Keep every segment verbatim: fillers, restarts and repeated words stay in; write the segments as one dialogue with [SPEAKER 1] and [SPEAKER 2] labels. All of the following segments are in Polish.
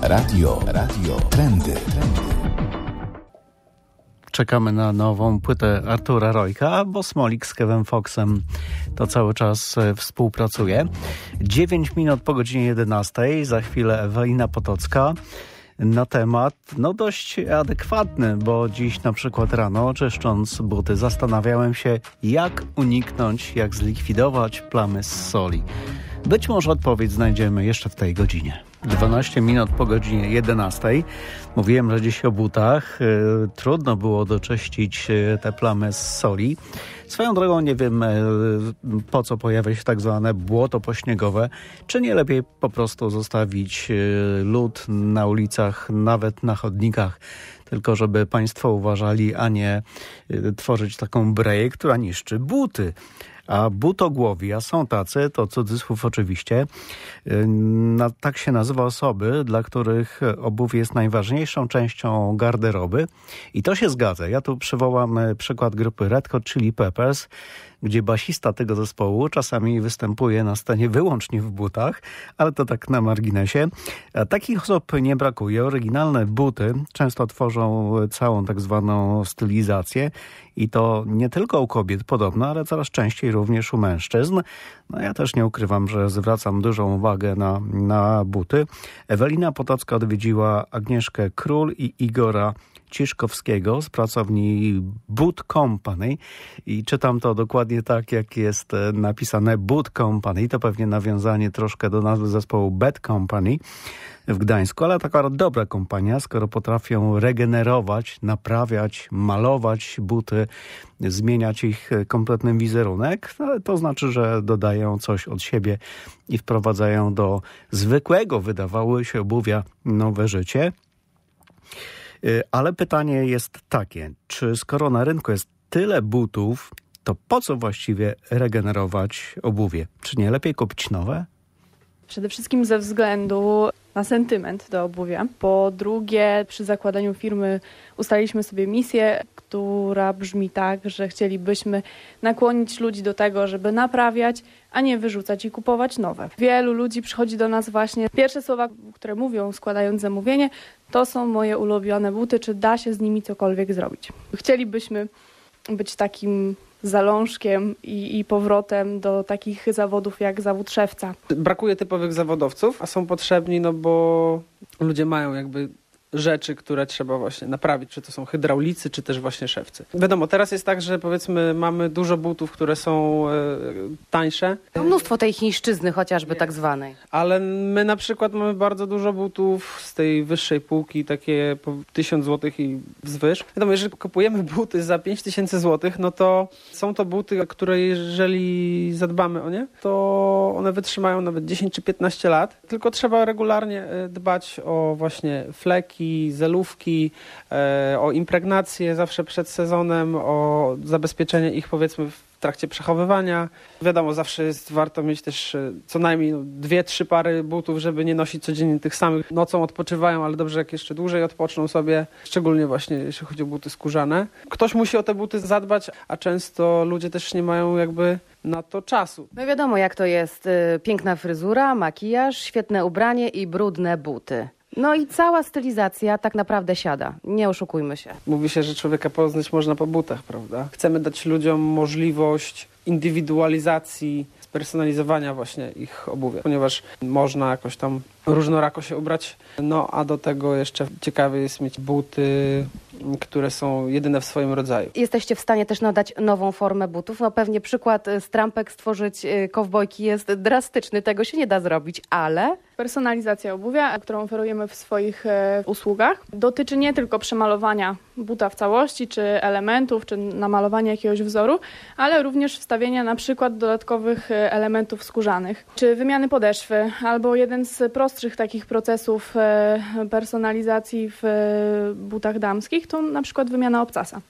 [SPEAKER 1] Radio, radio, trendy, trendy.
[SPEAKER 2] Czekamy na nową płytę Artura Rojka, bo Smolik z Kevem Foxem to cały czas współpracuje. dziewięć minut po godzinie jedenastej, za chwilę Ewelina Potocka na temat no dość adekwatny, bo dziś na przykład rano, czyszcząc buty, zastanawiałem się, jak uniknąć, jak zlikwidować plamy z soli. Być może odpowiedź znajdziemy jeszcze w tej godzinie. dwanaście minut po godzinie jedenastej. Mówiłem, że dziś o butach. Trudno było doczyścić te plamy z soli. Swoją drogą nie wiem, po co pojawia się tak zwane błoto pośniegowe. Czy nie lepiej po prostu zostawić lód na ulicach, nawet na chodnikach, tylko żeby państwo uważali, a nie tworzyć taką breję, która niszczy buty. A butogłowi, a są tacy, to cudzysłów oczywiście, na, tak się nazywa osoby, dla których obuwie jest najważniejszą częścią garderoby. I to się zgadza. Ja tu przywołam przykład grupy Red Hot Chili Peppers, gdzie basista tego zespołu czasami występuje na scenie wyłącznie w butach, ale to tak na marginesie. A takich osób nie brakuje. Oryginalne buty często tworzą całą tak zwaną stylizację i to nie tylko u kobiet podobno, ale coraz częściej również u mężczyzn. No ja też nie ukrywam, że zwracam dużą uwagę na, na buty. Ewelina Potocka odwiedziła Agnieszkę Król i Igora Ciszkowskiego z pracowni Boot Company i czytam to dokładnie tak, jak jest napisane Boot Company. To pewnie nawiązanie troszkę do nazwy zespołu Bad Company w Gdańsku, ale taka dobra kompania, skoro potrafią regenerować, naprawiać, malować buty, zmieniać ich kompletny wizerunek, to znaczy, że dodają coś od siebie i wprowadzają do zwykłego, wydawało się, obuwia nowe życie. Ale pytanie jest takie, czy skoro na rynku jest tyle butów, to po co właściwie regenerować obuwie? Czy nie lepiej kupić nowe?
[SPEAKER 3] Przede wszystkim ze względu na sentyment do obuwia. Po drugie, przy zakładaniu firmy ustaliliśmy sobie misję, która brzmi tak, że chcielibyśmy nakłonić ludzi do tego, żeby naprawiać, a nie wyrzucać i kupować nowe. Wielu ludzi przychodzi do nas właśnie. Pierwsze słowa, które mówią składając zamówienie, to są moje ulubione buty, czy da się z nimi cokolwiek zrobić. Chcielibyśmy być takim zalążkiem i, i powrotem do takich zawodów jak zawód szewca.
[SPEAKER 4] Brakuje typowych zawodowców, a są potrzebni, no bo ludzie mają jakby rzeczy, które trzeba właśnie naprawić, czy to są hydraulicy, czy też właśnie szewcy. Wiadomo, teraz jest tak, że powiedzmy mamy dużo butów, które są e, tańsze.
[SPEAKER 5] No, mnóstwo tej chińszczyzny chociażby tak zwanej.
[SPEAKER 4] Ale my na przykład mamy bardzo dużo butów z tej wyższej półki, takie po tysiąc złotych i wzwyż. Wiadomo, jeżeli kupujemy buty za pięć tysięcy złotych, no to są to buty, które jeżeli zadbamy o nie, to one wytrzymają nawet dziesięć czy piętnaście lat. Tylko trzeba regularnie dbać o właśnie fleki, zelówki, e, o impregnację zawsze przed sezonem, o zabezpieczenie ich powiedzmy w trakcie przechowywania. Wiadomo, zawsze jest warto mieć też e, co najmniej no, dwie, trzy pary butów, żeby nie nosić codziennie tych samych. Nocą odpoczywają, ale dobrze jak jeszcze dłużej odpoczną sobie, szczególnie właśnie jeśli chodzi o buty skórzane. Ktoś musi o te buty zadbać, a często ludzie też nie mają jakby na to czasu.
[SPEAKER 5] No wiadomo jak to jest. Piękna fryzura, makijaż, świetne ubranie i brudne buty. No i cała stylizacja tak naprawdę siada. Nie oszukujmy się.
[SPEAKER 4] Mówi się, że człowieka poznać można po butach, prawda? Chcemy dać ludziom możliwość indywidualizacji, spersonalizowania właśnie ich obuwia, ponieważ można jakoś tam różnorako się ubrać. No a do tego jeszcze ciekawie jest mieć buty, które są jedyne w swoim rodzaju.
[SPEAKER 5] Jesteście w stanie też nadać nową formę butów. No pewnie przykład z trampek stworzyć kowbojki jest drastyczny. Tego się nie da zrobić, ale...
[SPEAKER 3] Personalizacja obuwia, którą oferujemy w swoich e, usługach, dotyczy nie tylko przemalowania buta w całości, czy elementów, czy namalowania jakiegoś wzoru, ale również wstawienia na przykład dodatkowych elementów skórzanych, czy wymiany podeszwy, albo jeden z prostszych takich procesów e, personalizacji w e, butach damskich to na przykład wymiana obcasa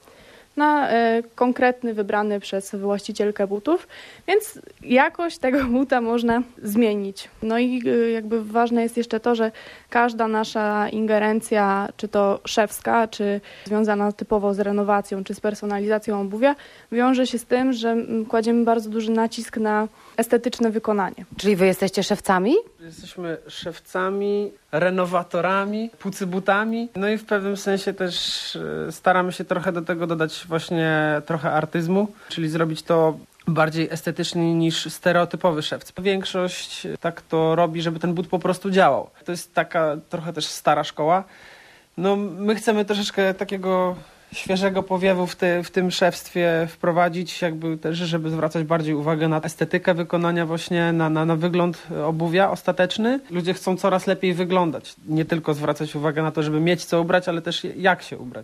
[SPEAKER 3] na e, konkretny, wybrany przez właścicielkę butów, więc jakość tego buta można zmienić. No i e, jakby ważne jest jeszcze to, że każda nasza ingerencja, czy to szewska, czy związana typowo z renowacją, czy z personalizacją obuwia, wiąże się z tym, że kładziemy bardzo duży nacisk na estetyczne wykonanie.
[SPEAKER 5] Czyli wy jesteście szewcami?
[SPEAKER 4] Jesteśmy szewcami, renowatorami, pucybutami, no i w pewnym sensie też staramy się trochę do tego dodać właśnie trochę artyzmu, czyli zrobić to bardziej estetycznie niż stereotypowy szewc. Większość tak to robi, żeby ten but po prostu działał. To jest taka trochę też stara szkoła. No my chcemy troszeczkę takiego świeżego powiewu w, te, w tym szewstwie wprowadzić, jakby też, żeby zwracać bardziej uwagę na estetykę wykonania właśnie, na, na, na wygląd obuwia ostateczny. Ludzie chcą coraz lepiej wyglądać. Nie tylko zwracać uwagę na to, żeby mieć co ubrać, ale też jak się ubrać.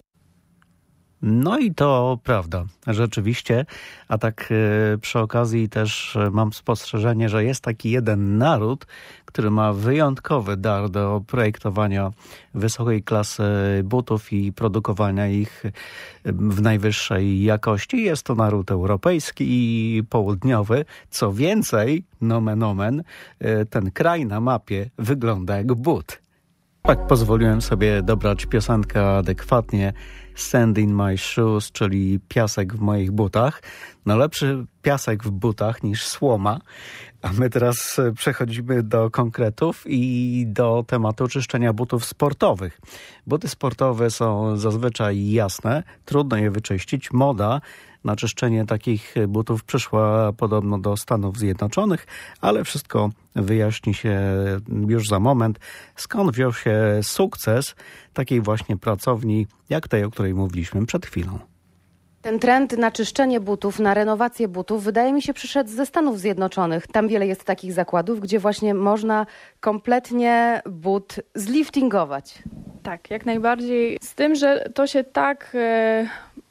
[SPEAKER 2] No i to prawda, rzeczywiście, a tak e, przy okazji też mam spostrzeżenie, że jest taki jeden naród, który ma wyjątkowy dar do projektowania wysokiej klasy butów i produkowania ich w najwyższej jakości. Jest to naród europejski i południowy. Co więcej, nomen omen, e, ten kraj na mapie wygląda jak but. Tak pozwoliłem sobie dobrać piosenkę adekwatnie, Sand in my shoes, czyli piasek w moich butach. No lepszy piasek w butach niż słoma. A my teraz przechodzimy do konkretów i do tematu czyszczenia butów sportowych. Buty sportowe są zazwyczaj jasne, trudno je wyczyścić. Moda na czyszczenie takich butów przyszła podobno do Stanów Zjednoczonych, ale wszystko wyjaśni się już za moment. Skąd wziął się sukces takiej właśnie pracowni, jak tej, o której mówiliśmy przed chwilą?
[SPEAKER 5] Ten trend na czyszczenie butów, na renowację butów, wydaje mi się, przyszedł ze Stanów Zjednoczonych. Tam wiele jest takich zakładów, gdzie właśnie można kompletnie but zliftingować.
[SPEAKER 3] Tak, jak najbardziej. Z tym, że to się tak e,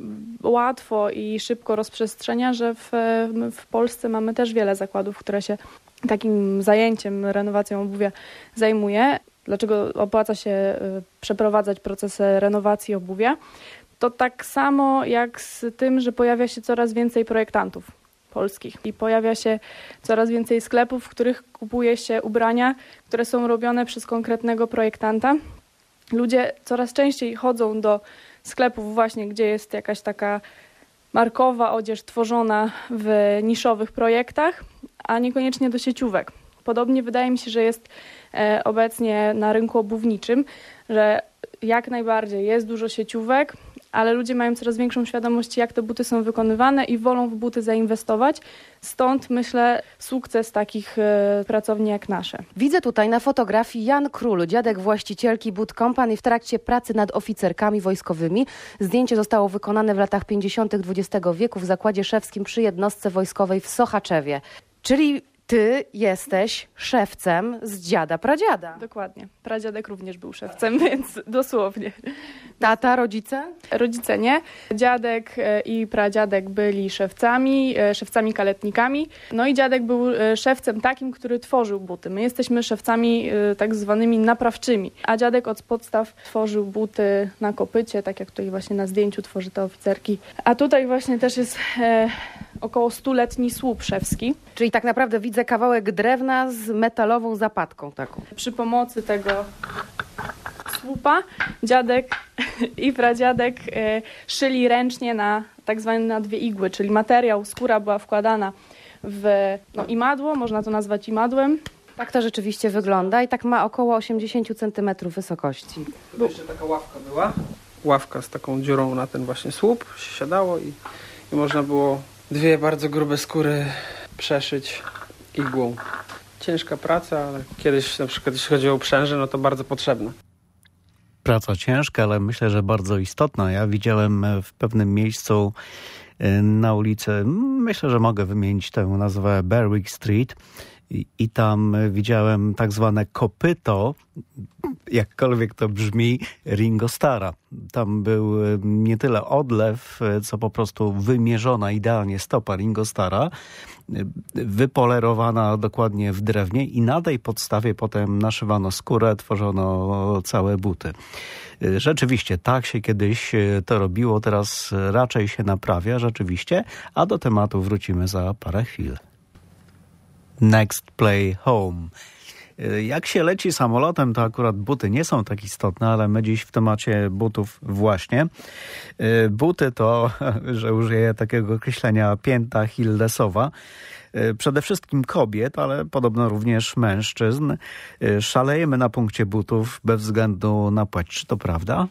[SPEAKER 3] łatwo i szybko rozprzestrzenia, że w, w Polsce mamy też wiele zakładów, które się takim zajęciem, renowacją obuwia zajmuje. Dlaczego opłaca się e, przeprowadzać proces renowacji obuwia? To tak samo jak z tym, że pojawia się coraz więcej projektantów polskich i pojawia się coraz więcej sklepów, w których kupuje się ubrania, które są robione przez konkretnego projektanta. Ludzie coraz częściej chodzą do sklepów właśnie, gdzie jest jakaś taka markowa odzież tworzona w niszowych projektach, a niekoniecznie do sieciówek. Podobnie wydaje mi się, że jest obecnie na rynku obuwniczym, że jak najbardziej jest dużo sieciówek, ale ludzie mają coraz większą świadomość, jak te buty są wykonywane i wolą w buty zainwestować. Stąd, myślę, sukces takich y, pracowni jak nasze.
[SPEAKER 5] Widzę tutaj na fotografii Jan Król, dziadek właścicielki Boot Company w trakcie pracy nad oficerkami wojskowymi. Zdjęcie zostało wykonane w latach pięćdziesiątych dwudziestego wieku w zakładzie szewskim przy jednostce wojskowej w Sochaczewie. Czyli ty jesteś szewcem z dziada pradziada.
[SPEAKER 3] Dokładnie. Pradziadek również był szewcem, więc dosłownie.
[SPEAKER 5] Tata, rodzice?
[SPEAKER 3] Rodzice nie. Dziadek i pradziadek byli szewcami, szewcami kaletnikami. No i dziadek był szewcem takim, który tworzył buty. My jesteśmy szewcami tak zwanymi naprawczymi. A dziadek od podstaw tworzył buty na kopycie, tak jak tutaj właśnie na zdjęciu tworzy te oficerki. A tutaj właśnie też jest e, około stuletni słup szewski.
[SPEAKER 5] Czyli tak naprawdę widzę kawałek drewna z metalową zapadką taką.
[SPEAKER 3] Przy pomocy tego słupa dziadek i pradziadek e, szyli ręcznie na tak zwane na dwie igły, czyli materiał, skóra była wkładana w no, imadło, można to nazwać imadłem.
[SPEAKER 5] Tak to rzeczywiście wygląda i tak ma około osiemdziesiąt centymetrów wysokości.
[SPEAKER 4] Tu jeszcze taka ławka była. Ławka z taką dziurą na ten właśnie słup się siadało i, i można było dwie bardzo grube skóry przeszyć igłą. Ciężka praca, ale kiedyś na przykład jeśli chodzi o uprzęże, no to bardzo potrzebna.
[SPEAKER 2] Praca ciężka, ale myślę, że bardzo istotna. Ja widziałem w pewnym miejscu na ulicy, myślę, że mogę wymienić tę nazwę Berwick Street i, i tam widziałem tak zwane kopyto, jakkolwiek to brzmi, Ringo Starra. Tam był nie tyle odlew, co po prostu wymierzona idealnie stopa Ringo Starra, wypolerowana dokładnie w drewnie i na tej podstawie potem naszywano skórę, tworzono całe buty. Rzeczywiście, tak się kiedyś to robiło, teraz raczej się naprawia, rzeczywiście, a do tematu wrócimy za parę chwil. Next Play Home. Jak się leci samolotem, to akurat buty nie są tak istotne, ale my dziś w temacie butów właśnie. Buty to, że użyję takiego określenia, pięta Hillesowa. Przede wszystkim kobiet, ale podobno również mężczyzn. Szalejemy na punkcie butów bez względu na płeć. Czy to prawda?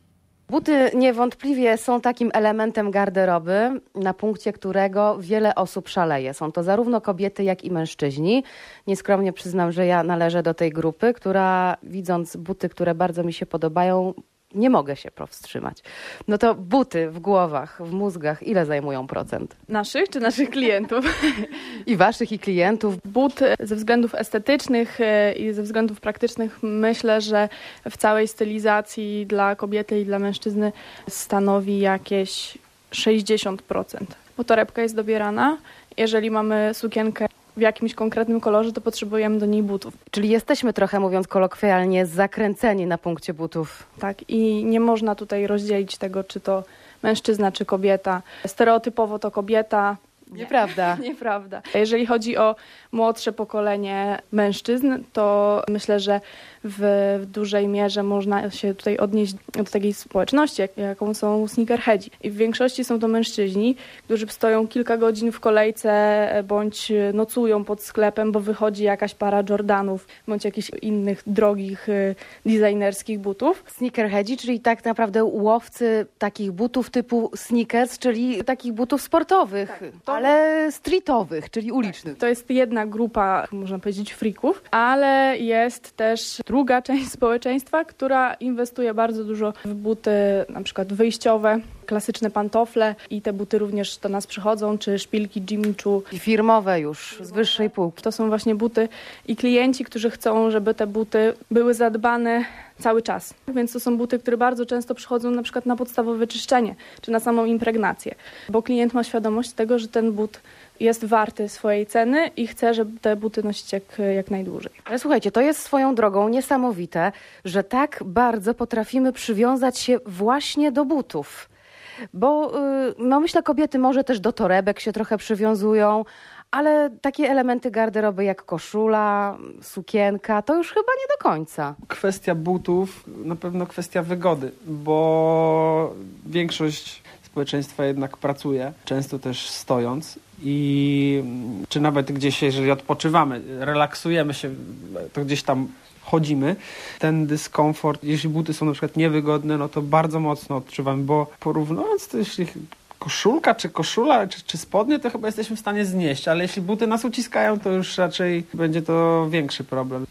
[SPEAKER 5] Buty niewątpliwie są takim elementem garderoby, na punkcie którego wiele osób szaleje. Są to zarówno kobiety, jak i mężczyźni. Nieskromnie przyznam, że ja należę do tej grupy, która widząc buty, które bardzo mi się podobają, nie mogę się powstrzymać. No to buty w głowach, w mózgach, ile zajmują procent?
[SPEAKER 3] Naszych czy naszych klientów?
[SPEAKER 5] I waszych, i klientów.
[SPEAKER 3] But ze względów estetycznych i ze względów praktycznych myślę, że w całej stylizacji dla kobiety i dla mężczyzny stanowi jakieś sześćdziesiąt procent. Bo torebka jest dobierana. Jeżeli mamy sukienkę w jakimś konkretnym kolorze, to potrzebujemy do niej butów.
[SPEAKER 5] Czyli jesteśmy trochę, mówiąc kolokwialnie, zakręceni na punkcie butów.
[SPEAKER 3] Tak, i nie można tutaj rozdzielić tego, czy to mężczyzna, czy kobieta. Stereotypowo to kobieta.
[SPEAKER 5] Nieprawda.
[SPEAKER 3] Nieprawda. Jeżeli chodzi o młodsze pokolenie mężczyzn, to myślę, że w, w dużej mierze można się tutaj odnieść do takiej społeczności, jak, jaką są sneakerheadzi. I w większości są to mężczyźni, którzy stoją kilka godzin w kolejce bądź nocują pod sklepem, bo wychodzi jakaś para Jordanów bądź jakichś innych drogich designerskich butów.
[SPEAKER 5] Sneakerheadzi, czyli tak naprawdę łowcy takich butów typu sneakers, czyli takich butów sportowych, tak, to... ale streetowych, czyli ulicznych.
[SPEAKER 3] To jest jedna grupa, można powiedzieć, freaków, ale jest też druga część społeczeństwa, która inwestuje bardzo dużo w buty, na przykład wyjściowe, klasyczne pantofle i te buty również do nas przychodzą, czy szpilki Jimmy Choo.
[SPEAKER 5] I firmowe już, z wyższej półki.
[SPEAKER 3] To są właśnie buty i klienci, którzy chcą, żeby te buty były zadbane cały czas. Więc to są buty, które bardzo często przychodzą na przykład na podstawowe czyszczenie, czy na samą impregnację, bo klient ma świadomość tego, że ten but jest warty swojej ceny i chce, żeby te buty nosić jak, jak najdłużej.
[SPEAKER 5] Ale słuchajcie, to jest swoją drogą niesamowite, że tak bardzo potrafimy przywiązać się właśnie do butów. Bo no myślę, kobiety może też do torebek się trochę przywiązują, ale takie elementy garderoby jak koszula, sukienka, to już chyba nie do końca.
[SPEAKER 4] Kwestia butów, na pewno kwestia wygody, bo większość społeczeństwa jednak pracuje, często też stojąc i czy nawet gdzieś, jeżeli odpoczywamy, relaksujemy się, to gdzieś tam chodzimy, ten dyskomfort, jeśli buty są na przykład niewygodne, no to bardzo mocno odczuwamy, bo porównując to, jeśli koszulka, czy koszula, czy, czy spodnie, to chyba jesteśmy w stanie znieść, ale jeśli buty nas uciskają, to już raczej będzie to większy problem.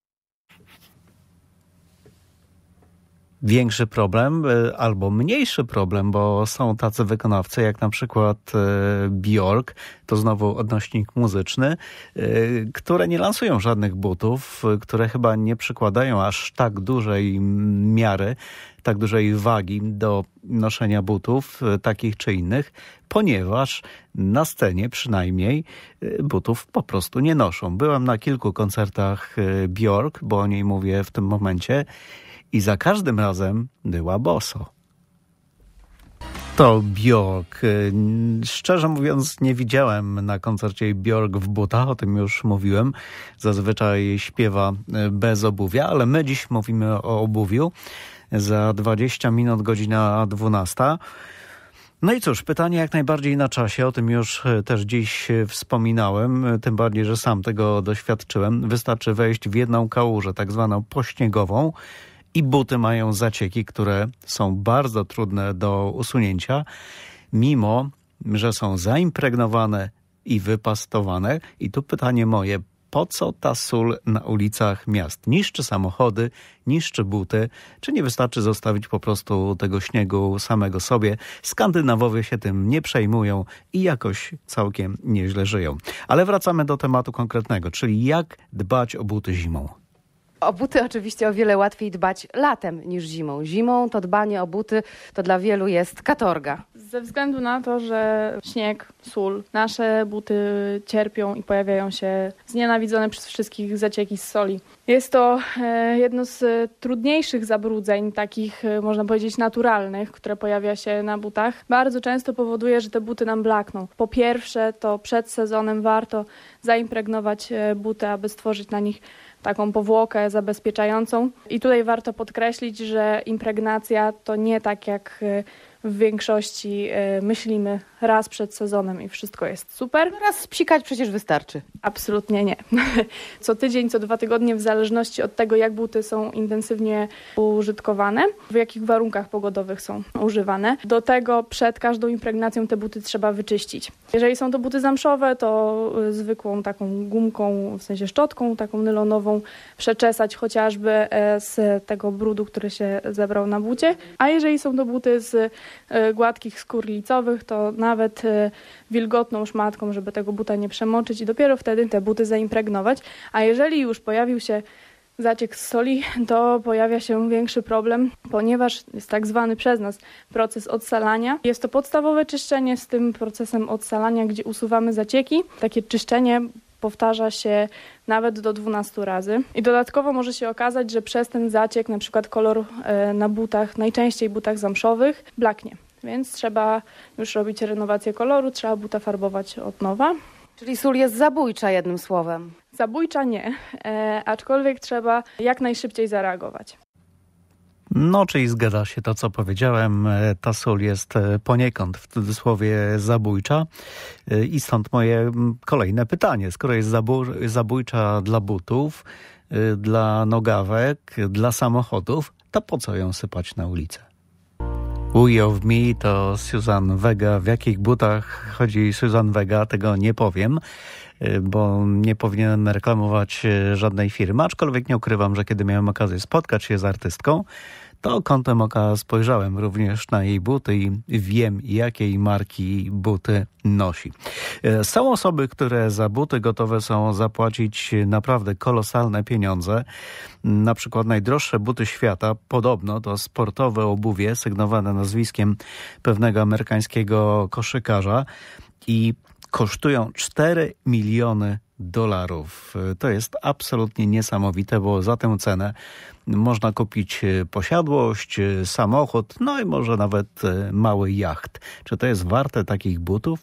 [SPEAKER 2] Większy problem albo mniejszy problem, bo są tacy wykonawcy jak na przykład Björk, to znowu odnośnik muzyczny, które nie lansują żadnych butów, które chyba nie przykładają aż tak dużej miary, tak dużej wagi do noszenia butów takich czy innych, ponieważ na scenie przynajmniej butów po prostu nie noszą. Byłem na kilku koncertach Björk, bo o niej mówię w tym momencie, i za każdym razem była boso. To Björk. Szczerze mówiąc, nie widziałem na koncercie Björk w butach, o tym już mówiłem. Zazwyczaj śpiewa bez obuwia, ale my dziś mówimy o obuwiu. Za dwadzieścia minut, godzina dwunasta. No i cóż, pytanie jak najbardziej na czasie, o tym już też dziś wspominałem, tym bardziej, że sam tego doświadczyłem. Wystarczy wejść w jedną kałużę, tak zwaną pośniegową, i buty mają zacieki, które są bardzo trudne do usunięcia, mimo że są zaimpregnowane i wypastowane. I tu pytanie moje, po co ta sól na ulicach miast? Niszczy samochody, niszczy buty, czy nie wystarczy zostawić po prostu tego śniegu samego sobie? Skandynawowie się tym nie przejmują i jakoś całkiem nieźle żyją. Ale wracamy do tematu konkretnego, czyli jak dbać o buty zimą.
[SPEAKER 5] O buty oczywiście o wiele łatwiej dbać latem niż zimą. Zimą to dbanie o buty to dla wielu jest katorga.
[SPEAKER 3] Ze względu na to, że śnieg, sól, nasze buty cierpią i pojawiają się znienawidzone przez wszystkich zacieki z soli. Jest to jedno z trudniejszych zabrudzeń, takich można powiedzieć naturalnych, które pojawia się na butach. Bardzo często powoduje, że te buty nam blakną. Po pierwsze, to przed sezonem warto zaimpregnować buty, aby stworzyć na nich taką powłokę zabezpieczającą. I tutaj warto podkreślić, że impregnacja to nie tak jak w większości myślimy raz przed sezonem i wszystko jest super.
[SPEAKER 5] Raz psikać przecież wystarczy.
[SPEAKER 3] Absolutnie nie. Co tydzień, co dwa tygodnie, w zależności od tego, jak buty są intensywnie użytkowane, w jakich warunkach pogodowych są używane. Do tego przed każdą impregnacją te buty trzeba wyczyścić. Jeżeli są to buty zamszowe, to zwykłą taką gumką, w sensie szczotką, taką nylonową, przeczesać chociażby z tego brudu, który się zebrał na bucie. A jeżeli są to buty z gładkich skór licowych, to nawet wilgotną szmatką, żeby tego buta nie przemoczyć i dopiero wtedy te buty zaimpregnować. A jeżeli już pojawił się zaciek z soli, to pojawia się większy problem, ponieważ jest tak zwany przez nas proces odsalania. Jest to podstawowe czyszczenie z tym procesem odsalania, gdzie usuwamy zacieki. Takie czyszczenie powtarza się nawet do dwunastu razy. I dodatkowo może się okazać, że przez ten zaciek na przykład kolor na butach, najczęściej butach zamszowych, blaknie. Więc trzeba już robić renowację koloru, trzeba buta farbować od nowa.
[SPEAKER 5] Czyli sól jest zabójcza, jednym słowem.
[SPEAKER 3] Zabójcza nie, e, aczkolwiek trzeba jak najszybciej zareagować.
[SPEAKER 2] No, czyli zgadza się to, co powiedziałem. Ta sól jest poniekąd, w cudzysłowie, zabójcza. I stąd moje kolejne pytanie. Skoro jest zabój, zabójcza dla butów, dla nogawek, dla samochodów, to po co ją sypać na ulicę? We of Me to Susan Vega. W jakich butach chodzi Susan Vega, tego nie powiem, bo nie powinienem reklamować żadnej firmy, aczkolwiek nie ukrywam, że kiedy miałem okazję spotkać się z artystką, to kątem oka spojrzałem również na jej buty i wiem, jakiej marki buty nosi. Są osoby, które za buty gotowe są zapłacić naprawdę kolosalne pieniądze. Na przykład najdroższe buty świata, podobno to sportowe obuwie sygnowane nazwiskiem pewnego amerykańskiego koszykarza i kosztują cztery miliony dolarów. To jest absolutnie niesamowite, bo za tę cenę można kupić posiadłość, samochód, no i może nawet mały jacht. Czy to jest warte takich butów?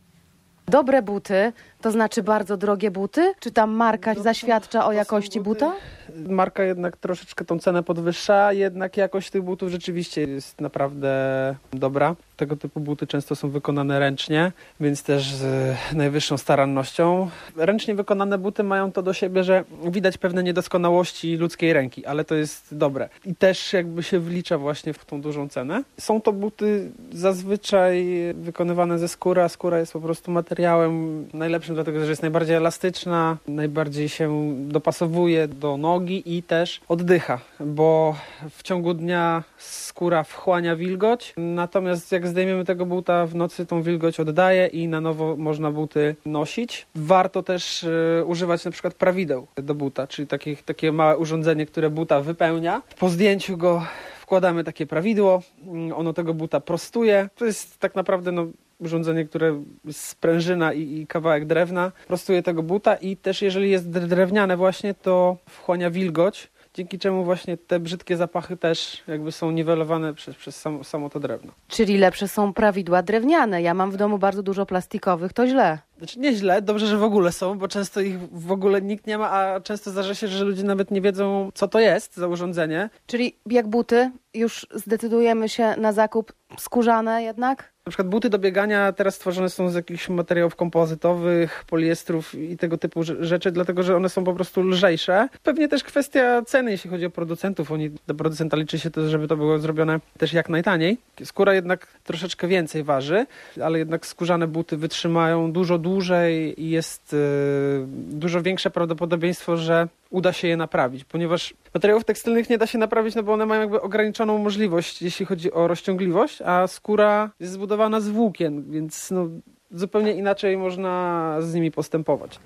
[SPEAKER 5] Dobre buty, to znaczy bardzo drogie buty? Czy tam marka zaświadcza o jakości buta?
[SPEAKER 4] Marka jednak troszeczkę tą cenę podwyższa, jednak jakość tych butów rzeczywiście jest naprawdę dobra. Tego typu buty często są wykonane ręcznie, więc też z najwyższą starannością. Ręcznie wykonane buty mają to do siebie, że widać pewne niedoskonałości ludzkiej ręki, ale to jest dobre. I też jakby się wlicza właśnie w tą dużą cenę. Są to buty zazwyczaj wykonywane ze skóry, a skóra jest po prostu materiałem najlepszym, dlatego że jest najbardziej elastyczna, najbardziej się dopasowuje do nogi i też oddycha, bo w ciągu dnia skóra wchłania wilgoć, natomiast jak zdejmiemy tego buta w nocy, tą wilgoć oddaje i na nowo można buty nosić. Warto też y, używać na przykład prawideł do buta, czyli takich, takie małe urządzenie, które buta wypełnia. Po zdjęciu go wkładamy takie prawidło, ono tego buta prostuje. To jest tak naprawdę no, urządzenie, które jest sprężyna i, i kawałek drewna, prostuje tego buta i też jeżeli jest drewniane właśnie, to wchłania wilgoć, dzięki czemu właśnie te brzydkie zapachy też jakby są niwelowane przez, przez samo, samo to drewno.
[SPEAKER 5] Czyli lepsze są prawidła drewniane. Ja mam w domu bardzo dużo plastikowych, to źle.
[SPEAKER 4] Znaczy nie źle, dobrze, że w ogóle są, bo często ich w ogóle nikt nie ma, a często zdarza się, że ludzie nawet nie wiedzą, co to jest za urządzenie.
[SPEAKER 5] Czyli jak buty, już zdecydujemy się na zakup skórzane jednak?
[SPEAKER 4] Na przykład buty do biegania teraz stworzone są z jakichś materiałów kompozytowych, poliestrów i tego typu rzeczy, dlatego że one są po prostu lżejsze. Pewnie też kwestia ceny, jeśli chodzi o producentów. Oni, do producenta liczy się to, żeby to było zrobione też jak najtaniej. Skóra jednak troszeczkę więcej waży, ale jednak skórzane buty wytrzymają dużo dłużej i jest yy, dużo większe prawdopodobieństwo, że uda się je naprawić, ponieważ materiałów tekstylnych nie da się naprawić, no bo one mają jakby ograniczoną możliwość, jeśli chodzi o rozciągliwość, a skóra jest zbudowana z włókien, więc no, zupełnie inaczej można z nimi postępować.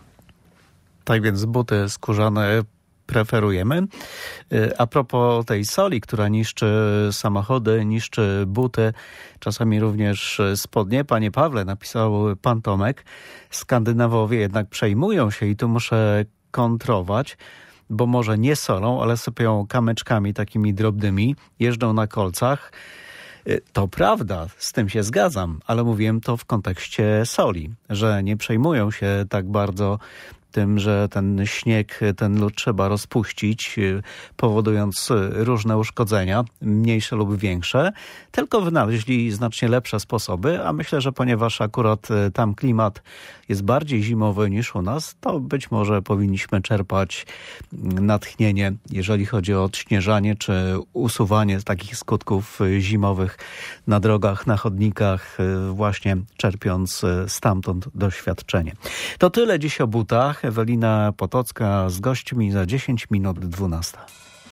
[SPEAKER 2] Tak więc buty skórzane preferujemy. A propos tej soli, która niszczy samochody, niszczy buty, czasami również spodnie. Panie Pawle, napisał pan Tomek, Skandynawowie jednak przejmują się i tu muszę kontrować, bo może nie solą, ale sypią kamyczkami takimi drobnymi, jeżdżą na kolcach. To prawda, z tym się zgadzam, ale mówiłem to w kontekście soli, że nie przejmują się tak bardzo tym, że ten śnieg, ten lód trzeba rozpuścić, powodując różne uszkodzenia, mniejsze lub większe, tylko wynaleźli znacznie lepsze sposoby, a myślę, że ponieważ akurat tam klimat jest bardziej zimowy niż u nas, to być może powinniśmy czerpać natchnienie, jeżeli chodzi o odśnieżanie czy usuwanie takich skutków zimowych na drogach, na chodnikach, właśnie czerpiąc stamtąd doświadczenie. To tyle dziś o butach. Ewelina Potocka z gośćmi za dziesięć minut dwunasta.